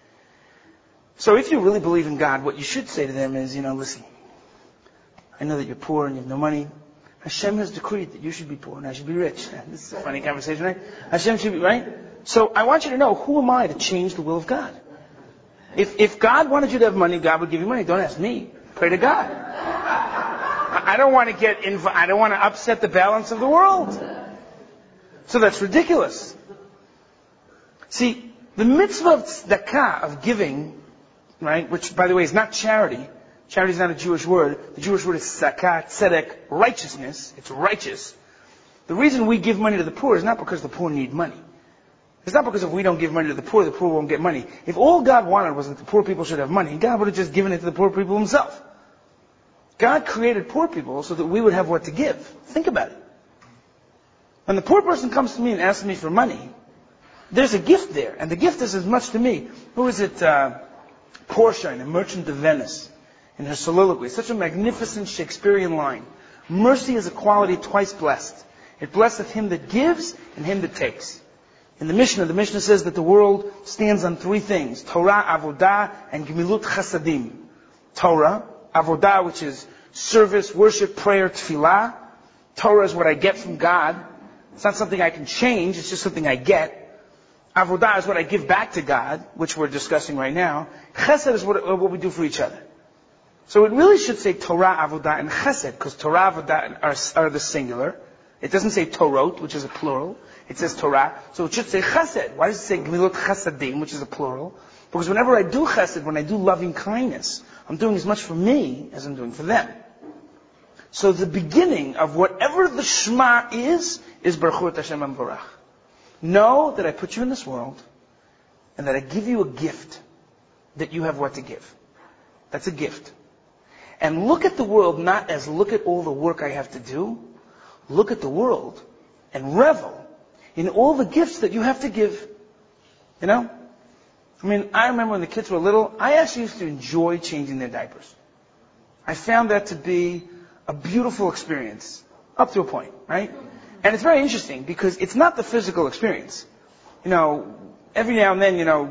So if you really believe in God, what you should say to them is, you know, listen, I know that you're poor and you have no money. Hashem has decreed that you should be poor and I should be rich. This is a funny conversation, right? Hashem should be, right? So I want you to know, who am I to change the will of God? If if God wanted you to have money, God would give you money. Don't ask me. Pray to God. I don't want to get inv- I don't want to upset the balance of the world. So that's ridiculous. See, the mitzvah of tzedakah, of giving, right, which, by the way, is not charity. Charity is not a Jewish word. The Jewish word is tzedakah, tzedek, righteousness. It's righteous. The reason we give money to the poor is not because the poor need money. It's not because if we don't give money to the poor, the poor won't get money. If all God wanted was that the poor people should have money, God would have just given it to the poor people himself. God created poor people so that we would have what to give. Think about it. When the poor person comes to me and asks me for money, there's a gift there, and the gift is as much to me. Who is it? Uh, Portia in The Merchant of Venice, in her soliloquy. Such a magnificent Shakespearean line. Mercy is a quality twice blessed. It blesseth him that gives and him that takes. In the Mishnah, the Mishnah says that the world stands on three things: Torah, Avodah, and Gemilut Chasadim. Torah, Avodah, which is service, worship, prayer, tefillah. Torah is what I get from God. It's not something I can change, it's just something I get. Avodah is what I give back to God, which we're discussing right now. Chesed is what, what we do for each other. So it really should say Torah, Avodah, and Chesed, because Torah, Avodah are, are the singular. It doesn't say Torot, which is a plural. It says Torah. So it should say Chesed. Why does it say Gemilot Chesadim, which is a plural? Because whenever I do Chesed, when I do loving kindness, I'm doing as much for me as I'm doing for them. So the beginning of whatever the Shema is, is Baruch Hu et Hashem HaMevorach. Know that I put you in this world and that I give you a gift that you have what to give. That's a gift. And look at the world not as look at all the work I have to do. Look at the world and revel in all the gifts that you have to give. You know? I mean, I remember when the kids were little, I actually used to enjoy changing their diapers. I found that to be a beautiful experience, up to a point, right? And it's very interesting because it's not the physical experience. You know, every now and then, you know,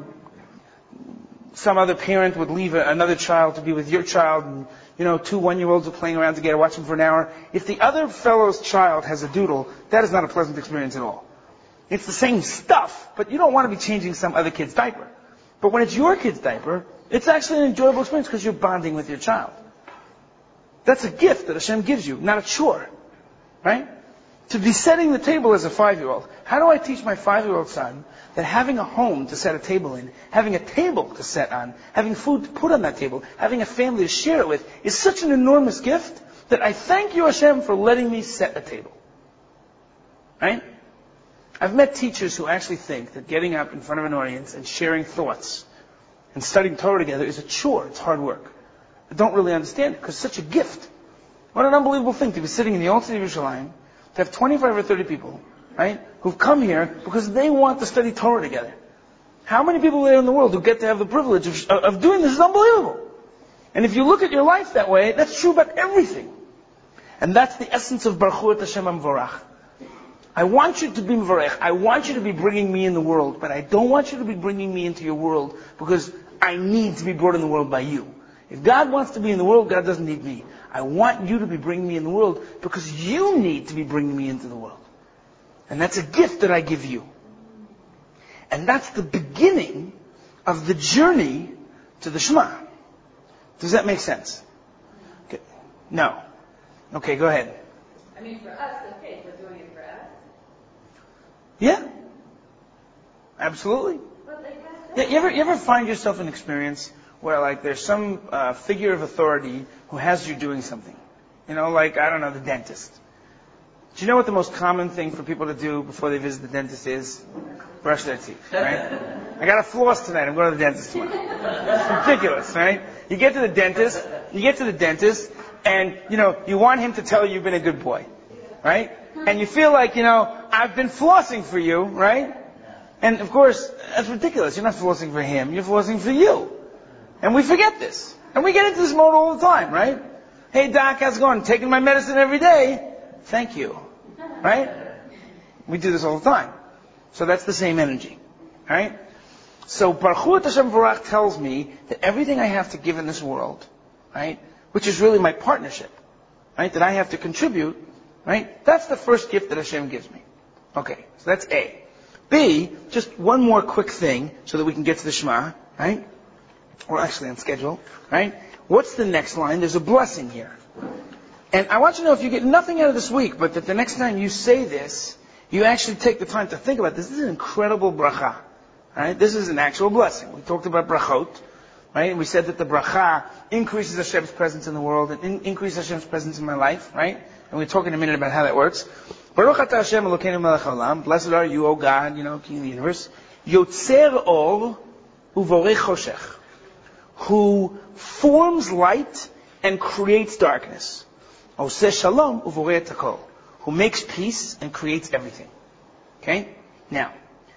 some other parent would leave a, another child to be with your child, and, you know, two one-year-olds are playing around together, watch them for an hour. If the other fellow's child has a doodle, that is not a pleasant experience at all. It's the same stuff, but you don't want to be changing some other kid's diaper. But when it's your kid's diaper, it's actually an enjoyable experience because you're bonding with your child. That's a gift that Hashem gives you, not a chore. Right? To be setting the table as a five-year-old. How do I teach my five-year-old son that having a home to set a table in, having a table to set on, having food to put on that table, having a family to share it with, is such an enormous gift that I thank you, Hashem, for letting me set a table. Right? I've met teachers who actually think that getting up in front of an audience and sharing thoughts and studying Torah together is a chore. It's hard work. I don't really understand it because it's such a gift. What an unbelievable thing to be sitting in the old city of Yerushalayim, to have twenty-five or thirty people, right, who've come here because they want to study Torah together. How many people are there in the world who get to have the privilege of, of doing this? Is unbelievable. And if you look at your life that way, that's true about everything. And that's the essence of Baruch Hu et Hashem HaMevorach. I want you to be Mevorech. I want you to be bringing me in the world, but I don't want you to be bringing me into your world because I need to be brought in the world by you. If God wants to be in the world, God doesn't need me. I want you to be bringing me in the world because you need to be bringing me into the world. And that's a gift that I give you. And that's the beginning of the journey to the Shema. Does that make sense? Okay. No. Okay, go ahead. I mean, for us, okay, we're doing it for us. Yeah. Absolutely. But like Yeah, you ever you ever find yourself in an experience where like there's some uh, figure of authority who has you doing something? You know, like, I don't know, the dentist. Do you know what the most common thing for people to do before they visit the dentist is? Brush their teeth, right? I got to floss tonight. I'm going to the dentist tomorrow. It's ridiculous, right? You get to the dentist, you get to the dentist, and, you know, you want him to tell you you've been a good boy, right? And you feel like, you know, I've been flossing for you, right? And, of course, that's ridiculous. You're not flossing for him. You're flossing for you. And we forget this. And we get into this mode all the time, right? Hey, doc, how's it going? Taking my medicine every day. Thank you. Right? We do this all the time. So that's the same energy. Right? So Baruch Hu et Hashem HaMevorach tells me that everything I have to give in this world, right, which is really my partnership, right, that I have to contribute, right, that's the first gift that Hashem gives me. Okay, so that's A. B, just one more quick thing so that we can get to the Shema, right? We're actually on schedule, right? What's the next line? There's a blessing here. And I want you to know if you get nothing out of this week, but that the next time you say this, you actually take the time to think about this. This is an incredible bracha. Right? This is an actual blessing. We talked about brachot, right? And we said that the bracha increases Hashem's presence in the world and in- increases Hashem's presence in my life, right? And we'll talk in a minute about how that works. Baruch atah Hashem Elokeinu melech haolam. Blessed are you, O God, you know, King of the universe. Yotzer or uvorech choshech. Who forms light and creates darkness. Oseh shalom uvoreh et hakol. Who makes peace and creates everything. Okay? Now,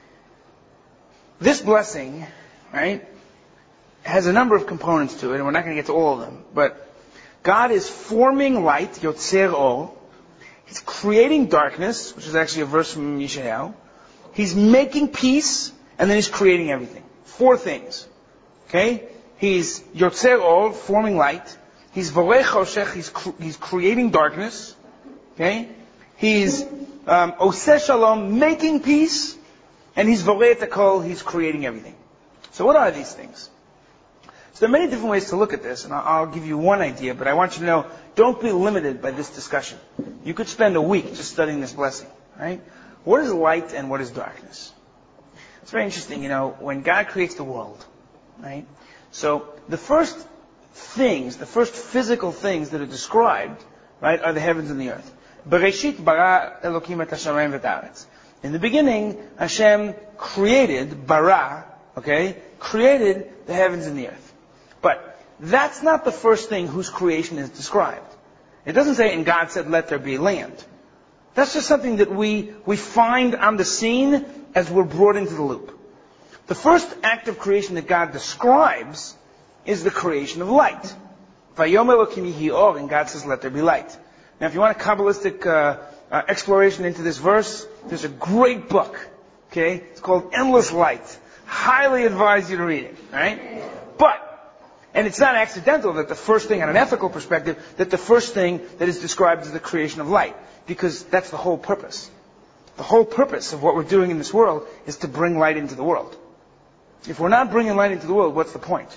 this blessing, right, has a number of components to it, and we're not going to get to all of them, but God is forming light, Yotzer Or. He's creating darkness, which is actually a verse from Yeshayahu. He's making peace, and then He's creating everything. Four things. Okay? He's Yotzer Or, forming light. He's Vorech Choshech, he's, cr- he's creating darkness. Okay? He's um, Oseh Shalom, making peace. And He's Voreh et hakol, He's creating everything. So what are these things? So there are many different ways to look at this, and I'll, I'll give you one idea, but I want you to know, don't be limited by this discussion. You could spend a week just studying this blessing, right? What is light and what is darkness? It's very interesting, you know, when God creates the world, right? So the first things, the first physical things that are described, right, are the heavens and the earth. Bereshit bara Elokim et hashamayim v'et haaretz. In the beginning, Hashem created, bara, okay, created the heavens and the earth. But that's not the first thing whose creation is described. It doesn't say, and God said, let there be land. That's just something that we, we find on the scene as we're brought into the loop. The first act of creation that God describes is the creation of light. Vayom Elokim yehi or, and God says, let there be light. Now, if you want a Kabbalistic uh, uh, exploration into this verse, there's a great book, okay? It's called Endless Light. Highly advise you to read it, right? But, and it's not accidental that the first thing, on an ethical perspective, that the first thing that is described is the creation of light. Because that's the whole purpose. The whole purpose of what we're doing in this world is to bring light into the world. If we're not bringing light into the world, what's the point?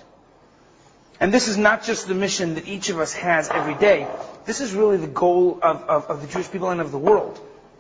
And this is not just the mission that each of us has every day. This is really the goal of, of, of the Jewish people and of the world.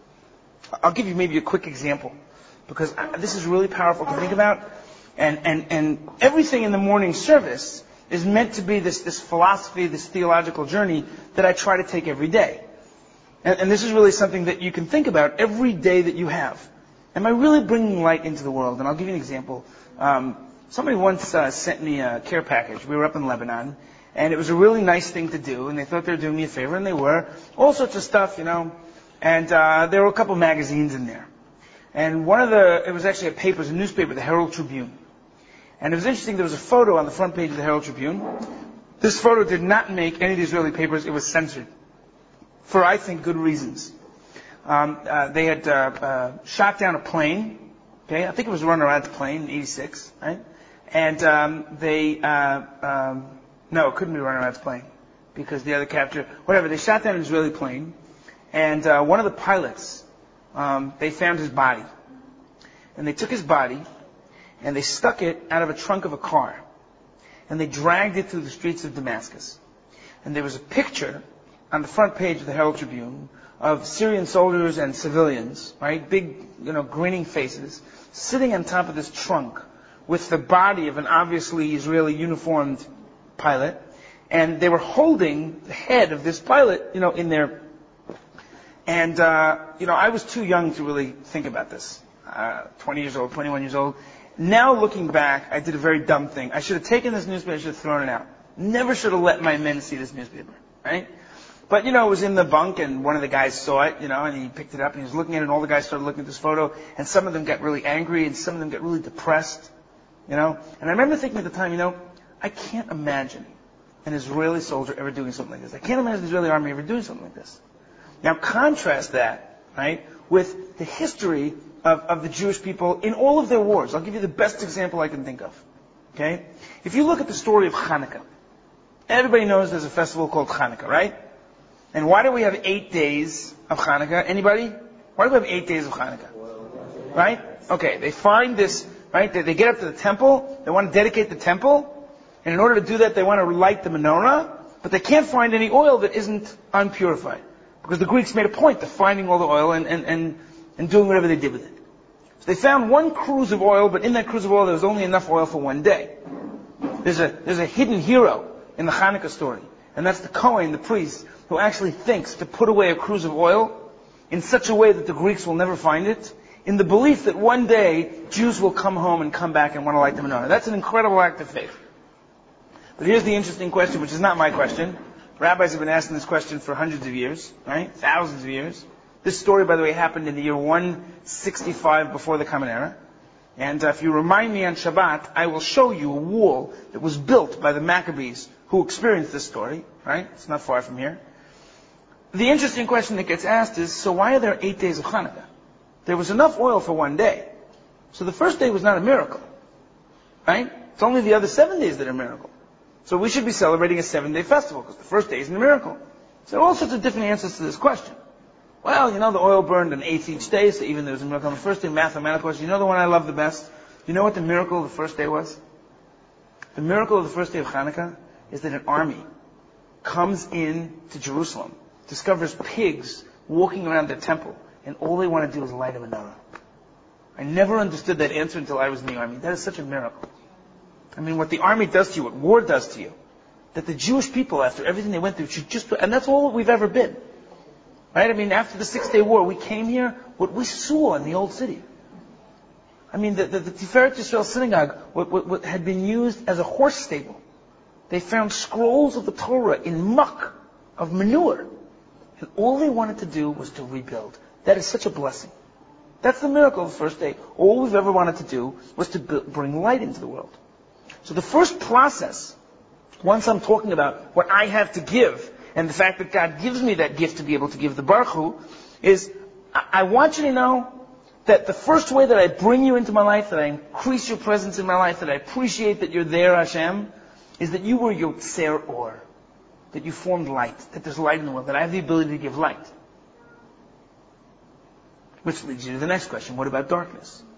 I'll give you maybe a quick example, because this is really powerful to think about. And, and, and everything in the morning service is meant to be this, this philosophy, this theological journey that I try to take every day. And, and this is really something that you can think about every day that you have. Am I really bringing light into the world? And I'll give you an example. Um, somebody once uh, sent me a care package. We were up in Lebanon, and it was a really nice thing to do, and they thought they were doing me a favor, and they were. All sorts of stuff, you know. And uh, there were a couple magazines in there. And one of the, it was actually a paper, it was a newspaper, the Herald Tribune. And it was interesting, there was a photo on the front page of the Herald Tribune. This photo did not make any of the Israeli papers. It was censored. For, I think, good reasons. Um, uh, they had uh, uh, shot down a plane. Okay, I think it was Runner Arad's plane in eighty-six, right? And um, they, uh, um, no, it couldn't be Runner Arad's plane, because the other capture, whatever, they shot down an Israeli plane, and uh, one of the pilots, um, they found his body. And they took his body, and they stuck it out of a trunk of a car. And they dragged it through the streets of Damascus. And there was a picture on the front page of the Herald Tribune of Syrian soldiers and civilians, right? Big, you know, grinning faces, sitting on top of this trunk with the body of an obviously Israeli uniformed pilot. And they were holding the head of this pilot, you know, in their... And, uh, you know, I was too young to really think about this. Uh, twenty years old, twenty-one years old. Now looking back, I did a very dumb thing. I should have taken this newspaper, I should have thrown it out. Never should have let my men see this newspaper, right? But, you know, it was in the bunk, and one of the guys saw it, you know, and he picked it up, and he was looking at it, and all the guys started looking at this photo, and some of them got really angry, and some of them got really depressed, you know. And I remember thinking at the time, you know, I can't imagine an Israeli soldier ever doing something like this. I can't imagine the Israeli army ever doing something like this. Now contrast that, right, with the history of, of the Jewish people in all of their wars. I'll give you the best example I can think of, okay? If you look at the story of Hanukkah, everybody knows there's a festival called Hanukkah, right? And why do we have eight days of Hanukkah? Anybody? Why do we have eight days of Hanukkah? Right? Okay, they find this, right? They, they get up to the temple, they want to dedicate the temple, and in order to do that, they want to light the menorah, but they can't find any oil that isn't unpurified. Because the Greeks made a point of finding all the oil and, and, and, and doing whatever they did with it. So they found one cruse of oil, but in that cruse of oil there was only enough oil for one day. There's a, there's a hidden hero in the Hanukkah story, and that's the Kohen, the priest, who actually thinks to put away a cruse of oil in such a way that the Greeks will never find it, in the belief that one day Jews will come home and come back and want to light the menorah. That's an incredible act of faith. But here's the interesting question, which is not my question. Rabbis have been asking this question for hundreds of years, right? Thousands of years. This story, by the way, happened in the year one sixty-five before the Common Era. And uh, if you remind me on Shabbat, I will show you a wall that was built by the Maccabees who experienced this story, right? It's not far from here. The interesting question that gets asked is, so why are there eight days of Hanukkah? There was enough oil for one day. So the first day was not a miracle, right? It's only the other seven days that are a miracle. So we should be celebrating a seven-day festival, because the first day isn't a miracle. So there are all sorts of different answers to this question. Well, you know, the oil burned an eighth each day, so even there was a miracle on the first day. Mathematical question. You know the one I love the best? You know what the miracle of the first day was? The miracle of the first day of Hanukkah is that an army comes in to Jerusalem, discovers pigs walking around their temple, and all they want to do is light a menorah. I never understood that answer until I was in the army. That is such a miracle. I mean, what the army does to you, what war does to you, that the Jewish people, after everything they went through, should just, and that's all we've ever been. Right? I mean, after the Six-Day War, we came here, what we saw in the old city. I mean, the, the, the Tiferet Yisrael synagogue what, what, what had been used as a horse stable. They found scrolls of the Torah in muck, of manure. And all they wanted to do was to rebuild. That is such a blessing. That's the miracle of the first day. All we've ever wanted to do was to b- bring light into the world. So the first process, once I'm talking about what I have to give, and the fact that God gives me that gift to be able to give the Baruch Hu, is I, I want you to know that the first way that I bring you into my life, that I increase your presence in my life, that I appreciate that you're there, Hashem, is that you were Yotzer Or, that you formed light, that there's light in the world, that I have the ability to give light. Which leads you to the next question, what about darkness?